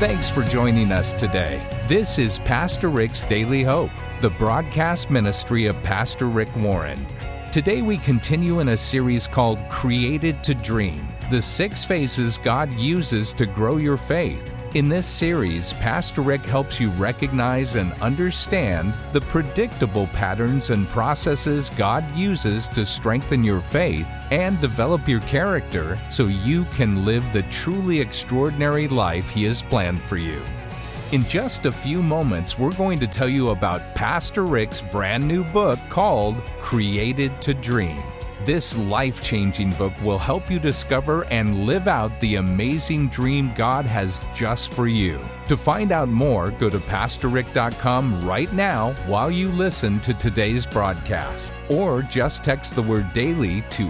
Thanks for joining us today. This is Pastor Rick's Daily Hope, the broadcast ministry of Pastor Rick Warren. Today we continue in a series called Created to Dream, the 6 phases God uses to grow your faith. In this series, Pastor Rick helps you recognize and understand the predictable patterns and processes God uses to strengthen your faith and develop your character so you can live the truly extraordinary life He has planned for you. In just a few moments, we're going to tell you about Pastor Rick's brand new book called Created to Dream. This life-changing book will help you discover and live out the amazing dream God has just for you. To find out more, go to PastorRick.com right now while you listen to today's broadcast. Or just text the word DAILY to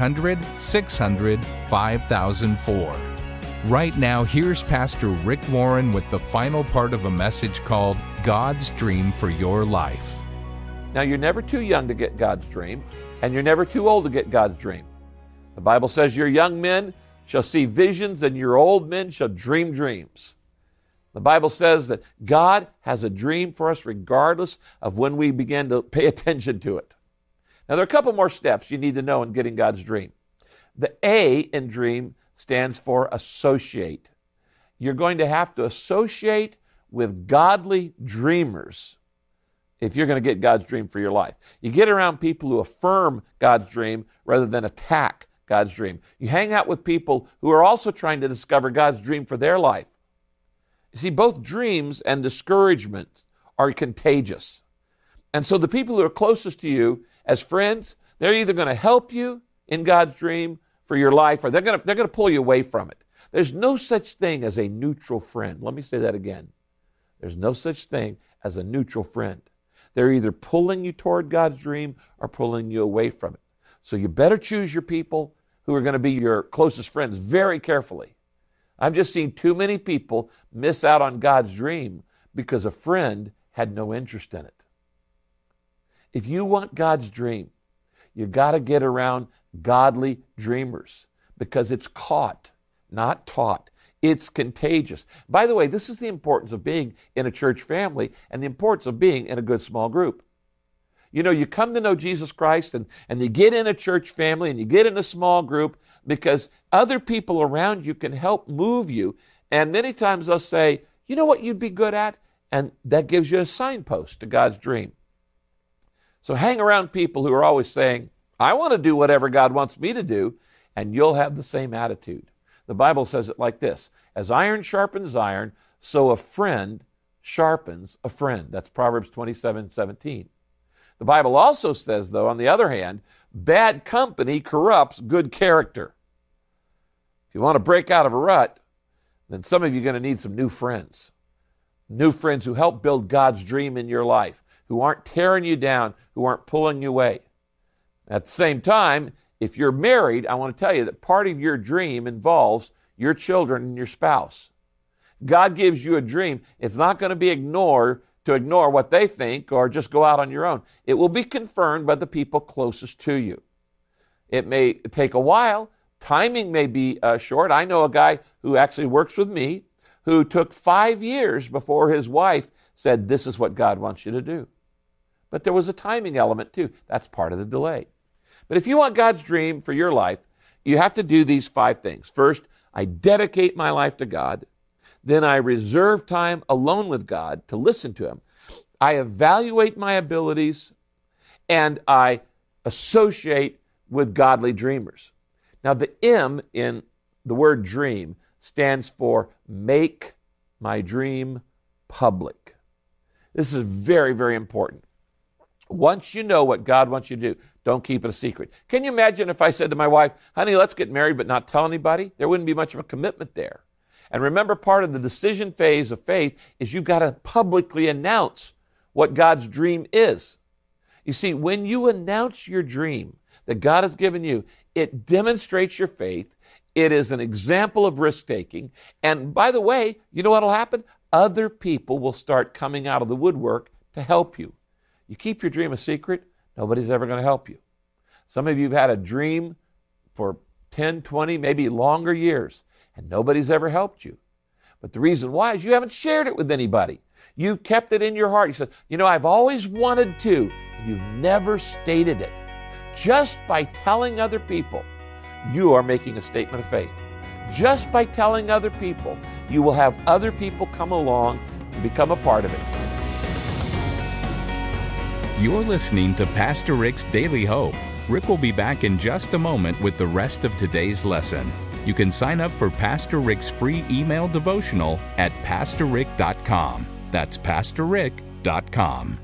800-600-5004. Right now, here's Pastor Rick Warren with the final part of a message called God's Dream for Your Life. Now, you're never too young to get God's dream, and you're never too old to get God's dream. The Bible says your young men shall see visions, and your old men shall dream dreams. The Bible says that God has a dream for us regardless of when we begin to pay attention to it. Now, there are a couple more steps you need to know in getting God's dream. The A in dream stands for associate. You're going to have to associate with godly dreamers if you're going to get God's dream for your life. You get around people who affirm God's dream rather than attack God's dream. You hang out with people who are also trying to discover God's dream for their life. You see, both dreams and discouragement are contagious. And so the people who are closest to you as friends, they're either going to help you in God's dream for your life, or they're going to pull you away from it. There's no such thing as a neutral friend. Let me say that again. There's no such thing as a neutral friend. They're either pulling you toward God's dream or pulling you away from it. So you better choose your people who are going to be your closest friends very carefully. I've just seen too many people miss out on God's dream because a friend had no interest in it. If you want God's dream, you got to get around godly dreamers, because it's caught, not taught. It's contagious. By the way, this is the importance of being in a church family and the importance of being in a good small group. You know, you come to know Jesus Christ and you get in a church family and you get in a small group because other people around you can help move you. And many times they'll say, you know what you'd be good at? And that gives you a signpost to God's dream. So hang around people who are always saying, I want to do whatever God wants me to do, and you'll have the same attitude. The Bible says it like this: as iron sharpens iron, so a friend sharpens a friend. That's Proverbs 27:17. The Bible also says, though, on the other hand, bad company corrupts good character. If you want to break out of a rut, then some of you are going to need some new friends. New friends who help build God's dream in your life, who aren't tearing you down, who aren't pulling you away. At the same time, if you're married, I want to tell you that part of your dream involves your children and your spouse. God gives you a dream. It's not going to be ignore what they think or just go out on your own. It will be confirmed by the people closest to you. It may take a while. Timing may be short. I know a guy who actually works with me who took 5 years before his wife said, this is what God wants you to do. But there was a timing element too. That's part of the delay. But if you want God's dream for your life, you have to do these 5 things. First, I dedicate my life to God. Then I reserve time alone with God to listen to Him. I evaluate my abilities, and I associate with godly dreamers. Now, the M in the word dream stands for make my dream public. This is very, very important. Once you know what God wants you to do, don't keep it a secret. Can you imagine if I said to my wife, honey, let's get married but not tell anybody? There wouldn't be much of a commitment there. And remember, part of the decision phase of faith is you've got to publicly announce what God's dream is. You see, when you announce your dream that God has given you, it demonstrates your faith. It is an example of risk-taking. And by the way, you know what will happen? Other people will start coming out of the woodwork to help you. You keep your dream a secret, nobody's ever going to help you. Some of you have had a dream for 10, 20, maybe longer years, and nobody's ever helped you. But the reason why is you haven't shared it with anybody. You've kept it in your heart. You said, I've always wanted to, and you've never stated it. Just by telling other people, you are making a statement of faith. Just by telling other people, you will have other people come along and become a part of it. You're listening to Pastor Rick's Daily Hope. Rick will be back in just a moment with the rest of today's lesson. You can sign up for Pastor Rick's free email devotional at pastorrick.com. That's pastorrick.com.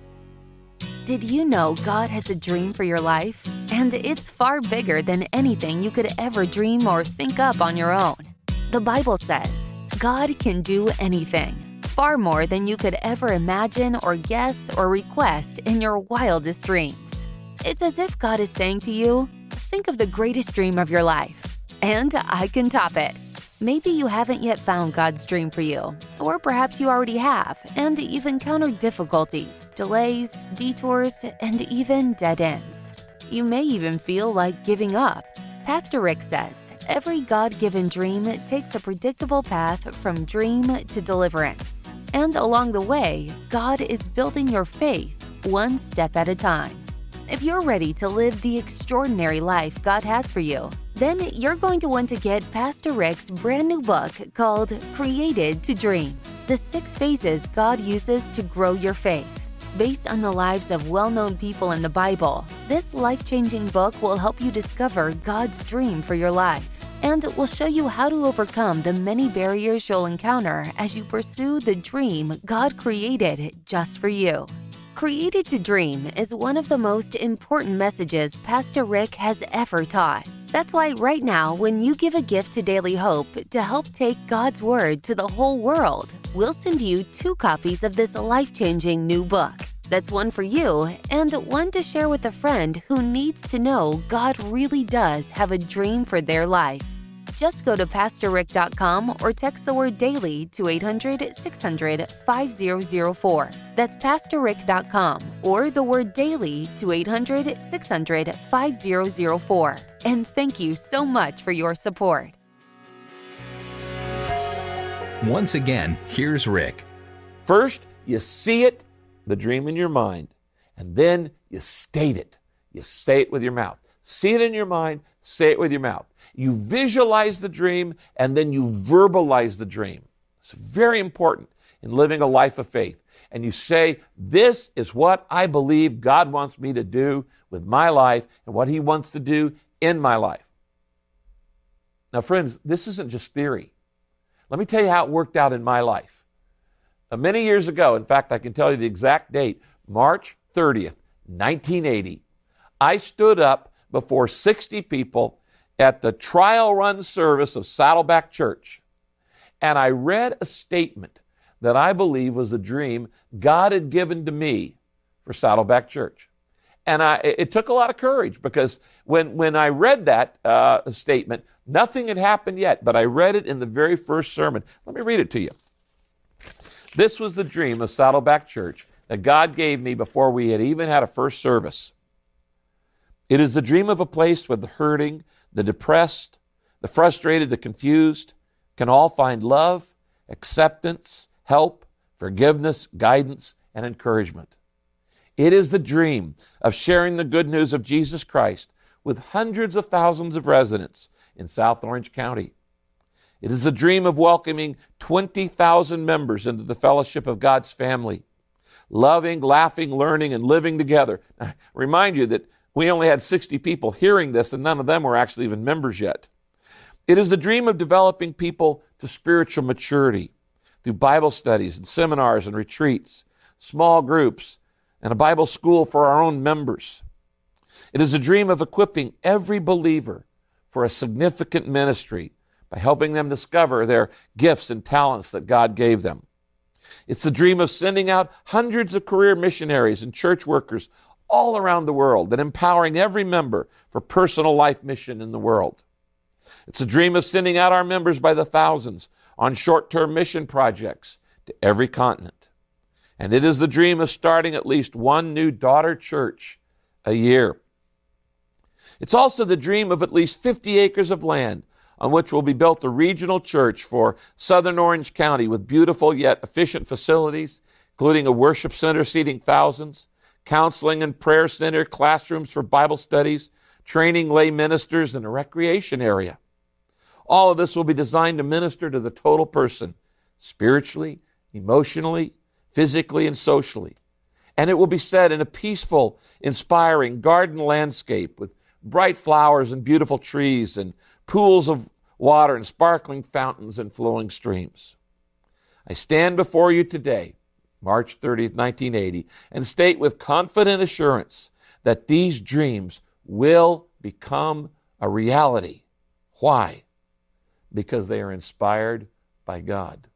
Did you know God has a dream for your life? And it's far bigger than anything you could ever dream or think up on your own. The Bible says, God can do anything, far more than you could ever imagine or guess or request in your wildest dreams. It's as if God is saying to you, think of the greatest dream of your life, and I can top it. Maybe you haven't yet found God's dream for you, or perhaps you already have, and you've encountered difficulties, delays, detours, and even dead ends. You may even feel like giving up. Pastor Rick says, every God-given dream takes a predictable path from dream to deliverance. And along the way, God is building your faith one step at a time. If you're ready to live the extraordinary life God has for you, then you're going to want to get Pastor Rick's brand new book called Created to Dream, the 6 phases God uses to grow your faith. Based on the lives of well-known people in the Bible, this life-changing book will help you discover God's dream for your life, and will show you how to overcome the many barriers you'll encounter as you pursue the dream God created just for you. Created to Dream is one of the most important messages Pastor Rick has ever taught. That's why right now, when you give a gift to Daily Hope to help take God's Word to the whole world, we'll send you 2 copies of this life-changing new book. That's one for you and one to share with a friend who needs to know God really does have a dream for their life. Just go to pastorrick.com or text the word daily to 800-600-5004. That's pastorrick.com or the word daily to 800-600-5004. And thank you so much for your support. Once again, here's Rick. First, you see it, the dream in your mind, and then you state it. You say it with your mouth. See it in your mind, say it with your mouth. You visualize the dream, and then you verbalize the dream. It's very important in living a life of faith. And you say, this is what I believe God wants me to do with my life and what He wants to do in my life. Now, friends, this isn't just theory. Let me tell you how it worked out in my life. Many years ago, in fact, I can tell you the exact date, March 30th, 1980, I stood up before 60 people at the trial run service of Saddleback Church, and I read a statement that I believe was a dream God had given to me for Saddleback Church. And it took a lot of courage, because when I read that statement, nothing had happened yet, but I read it in the very first sermon. Let me read it to you. This was the dream of Saddleback Church that God gave me before we had even had a first service. It is the dream of a place where the hurting, the depressed, the frustrated, the confused can all find love, acceptance, help, forgiveness, guidance, and encouragement. It is the dream of sharing the good news of Jesus Christ with hundreds of thousands of residents in South Orange County. It is a dream of welcoming 20,000 members into the fellowship of God's family, loving, laughing, learning, and living together. I remind you that we only had 60 people hearing this, and none of them were actually even members yet. It is the dream of developing people to spiritual maturity through Bible studies and seminars and retreats, small groups, and a Bible school for our own members. It is a dream of equipping every believer for a significant ministry by helping them discover their gifts and talents that God gave them. It's the dream of sending out hundreds of career missionaries and church workers all around the world and empowering every member for personal life mission in the world. It's a dream of sending out our members by the thousands on short-term mission projects to every continent. And it is the dream of starting at least one new daughter church a year. It's also the dream of at least 50 acres of land on which will be built a regional church for Southern Orange County with beautiful yet efficient facilities, including a worship center seating thousands, counseling and prayer center, classrooms for Bible studies, training lay ministers, and a recreation area. All of this will be designed to minister to the total person, spiritually, emotionally, physically, and socially. And it will be set in a peaceful, inspiring garden landscape with bright flowers and beautiful trees and pools of water and sparkling fountains and flowing streams. I stand before you today, March 30th, 1980, and state with confident assurance that these dreams will become a reality. Why? Because they are inspired by God.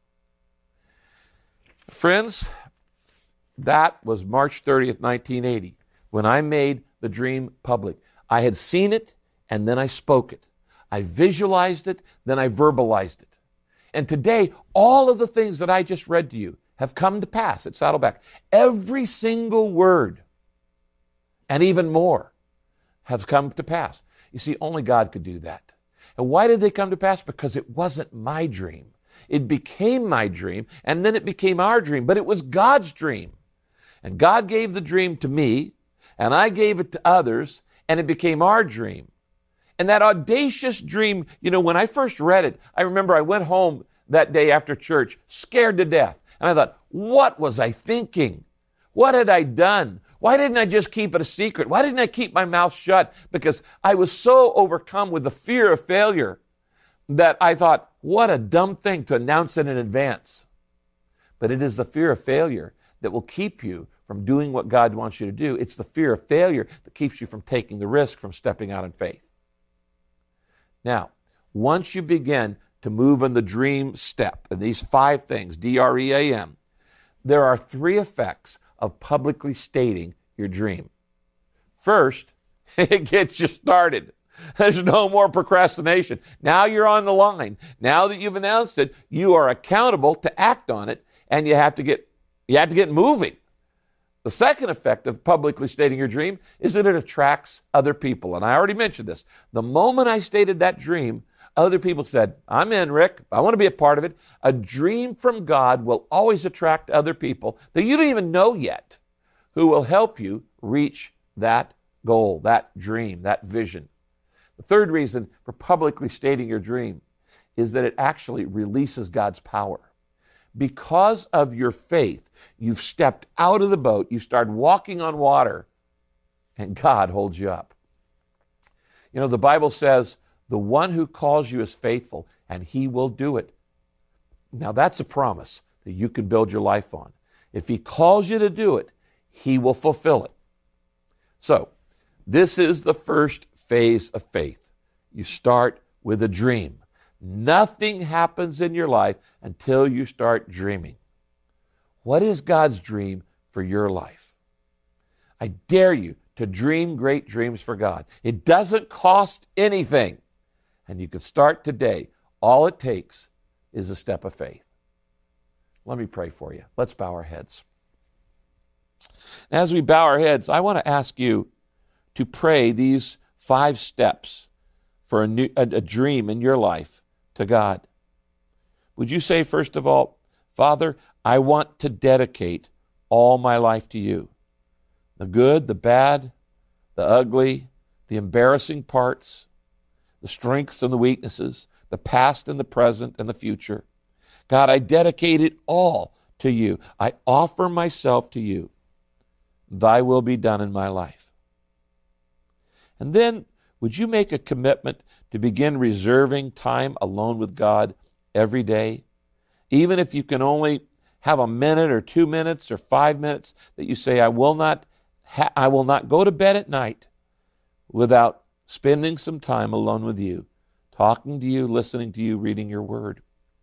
Friends, that was March 30th, 1980, when I made the dream public. I had seen it, and then I spoke it. I visualized it, then I verbalized it. And today, all of the things that I just read to you have come to pass at Saddleback. Every single word, and even more, has come to pass. You see, only God could do that. And why did they come to pass? Because it wasn't my dream. It became my dream, and then it became our dream, but it was God's dream. And God gave the dream to me, and I gave it to others, and it became our dream. And that audacious dream, when I first read it, I remember I went home that day after church, scared to death. And I thought, what was I thinking? What had I done? Why didn't I just keep it a secret? Why didn't I keep my mouth shut? Because I was so overcome with the fear of failure that I thought, what a dumb thing to announce it in advance. But it is the fear of failure that will keep you from doing what God wants you to do. It's the fear of failure that keeps you from taking the risk, from stepping out in faith. Now, once you begin to move in the dream step, and these 5 things, DREAM, there are 3 effects of publicly stating your dream. First, it gets you started. There's no more procrastination. Now you're on the line. Now that you've announced it, you are accountable to act on it, and you have to get moving. The second effect of publicly stating your dream is that it attracts other people. And I already mentioned this. The moment I stated that dream, other people said, I'm in, Rick. I want to be a part of it. A dream from God will always attract other people that you don't even know yet, who will help you reach that goal, that dream, that vision. The third reason for publicly stating your dream is that it actually releases God's power. Because of your faith, you've stepped out of the boat, you started walking on water, and God holds you up. The Bible says, the one who calls you is faithful, and he will do it. Now, that's a promise that you can build your life on. If he calls you to do it, he will fulfill it. So, this is the first phase of faith. You start with a dream. Nothing happens in your life until you start dreaming. What is God's dream for your life? I dare you to dream great dreams for God. It doesn't cost anything. And you can start today. All it takes is a step of faith. Let me pray for you. Let's bow our heads. As we bow our heads, I want to ask you to pray these 5 steps for a dream in your life to God. Would you say, first of all, Father, I want to dedicate all my life to you. The good, the bad, the ugly, the embarrassing parts, the strengths and the weaknesses, the past and the present and the future. God, I dedicate it all to you. I offer myself to you. Thy will be done in my life. And then, would you make a commitment to begin reserving time alone with God every day? Even if you can only have a minute or 2 minutes or 5 minutes, that you say, I will not go to bed at night without spending some time alone with you, talking to you, listening to you, reading your word.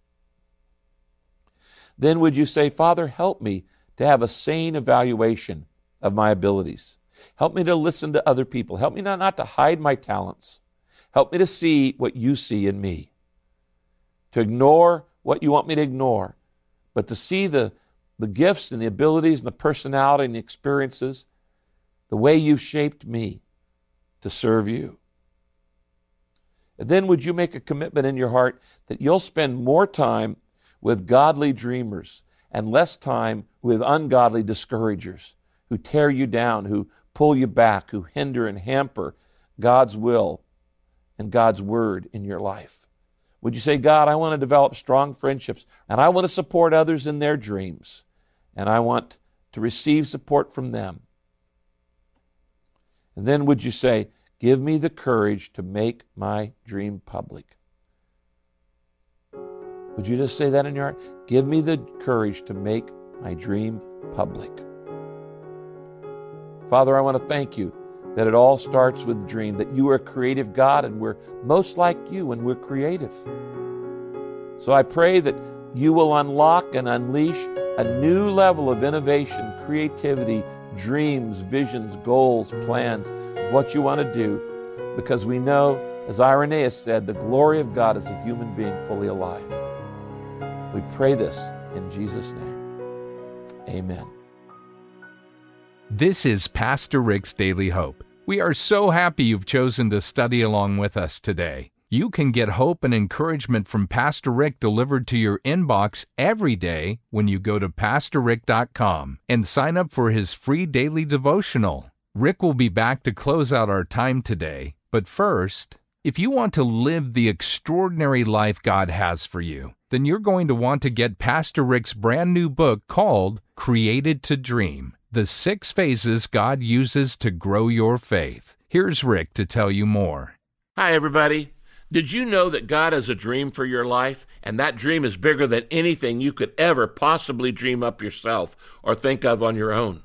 Then would you say, Father, help me to have a sane evaluation of my abilities. Help me to listen to other people. Help me not to hide my talents. Help me to see what you see in me. To ignore what you want me to ignore, but to see the gifts and the abilities and the personality and the experiences, the way you've shaped me to serve you. And then would you make a commitment in your heart that you'll spend more time with godly dreamers and less time with ungodly discouragers who tear you down, who pull you back, who hinder and hamper God's will and God's word in your life? Would you say, God, I want to develop strong friendships, and I want to support others in their dreams, and I want to receive support from them? And then would you say, give me the courage to make my dream public? Would you just say that in your heart? Give me the courage to make my dream public. Father, I want to thank you that it all starts with a dream, that you are a creative God and we're most like you when we're creative. So I pray that you will unlock and unleash a new level of innovation, creativity, dreams, visions, goals, plans of what you want to do, because we know, as Irenaeus said, the glory of God is a human being fully alive. We pray this in Jesus' name. Amen. This is Pastor Rick's Daily Hope. We are so happy you've chosen to study along with us today. You can get hope and encouragement from Pastor Rick delivered to your inbox every day when you go to PastorRick.com and sign up for his free daily devotional. Rick will be back to close out our time today. But first, if you want to live the extraordinary life God has for you, then you're going to want to get Pastor Rick's brand new book called Created to Dream: The 6 Phases God Uses to Grow Your Faith. Here's Rick to tell you more. Hi, everybody. Did you know that God has a dream for your life, and that dream is bigger than anything you could ever possibly dream up yourself or think of on your own?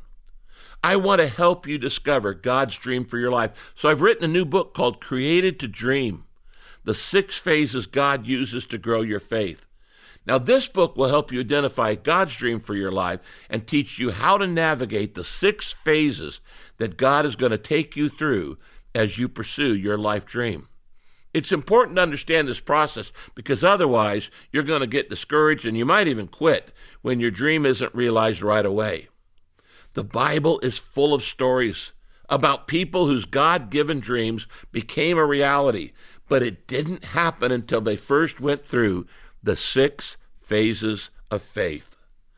I want to help you discover God's dream for your life, so I've written a new book called Created to Dream: The 6 Phases God Uses to Grow Your Faith. Now, this book will help you identify God's dream for your life and teach you how to navigate the 6 phases that God is going to take you through as you pursue your life dream. It's important to understand this process, because otherwise you're going to get discouraged and you might even quit when your dream isn't realized right away. The Bible is full of stories about people whose God-given dreams became a reality, but it didn't happen until they first went through the 6 phases of faith.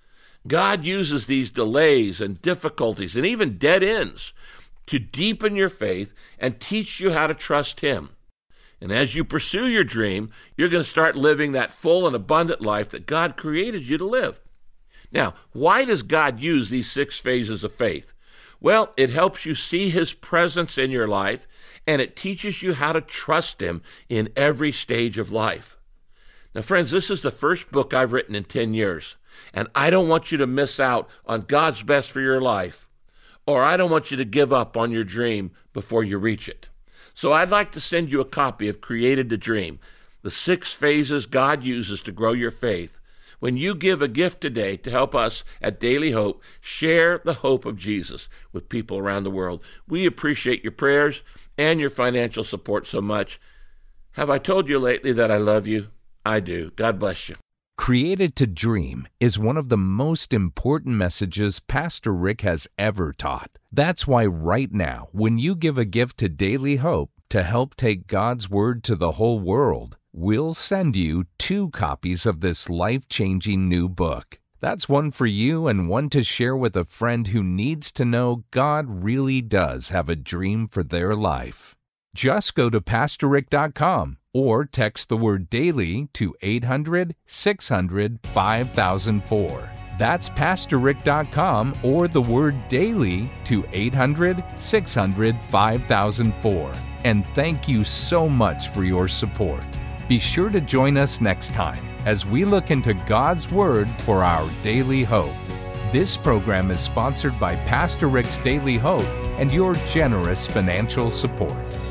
God uses these delays and difficulties and even dead ends to deepen your faith and teach you how to trust Him. And as you pursue your dream, you're going to start living that full and abundant life that God created you to live. Now, why does God use these 6 phases of faith? Well, it helps you see His presence in your life, and it teaches you how to trust Him in every stage of life. Now, friends, this is the first book I've written in 10 years, and I don't want you to miss out on God's best for your life, or I don't want you to give up on your dream before you reach it. So I'd like to send you a copy of Created to Dream: The 6 Phases God Uses to Grow Your Faith. When you give a gift today to help us at Daily Hope share the hope of Jesus with people around the world, we appreciate your prayers and your financial support so much. Have I told you lately that I love you? I do. God bless you. Created to Dream is one of the most important messages Pastor Rick has ever taught. That's why right now, when you give a gift to Daily Hope to help take God's Word to the whole world, we'll send you 2 copies of this life-changing new book. That's one for you and one to share with a friend who needs to know God really does have a dream for their life. Just go to PastorRick.com or text the word DAILY to 800-600-5004. That's PastorRick.com or the word DAILY to 800-600-5004. And thank you so much for your support. Be sure to join us next time as we look into God's Word for our daily hope. This program is sponsored by Pastor Rick's Daily Hope and your generous financial support.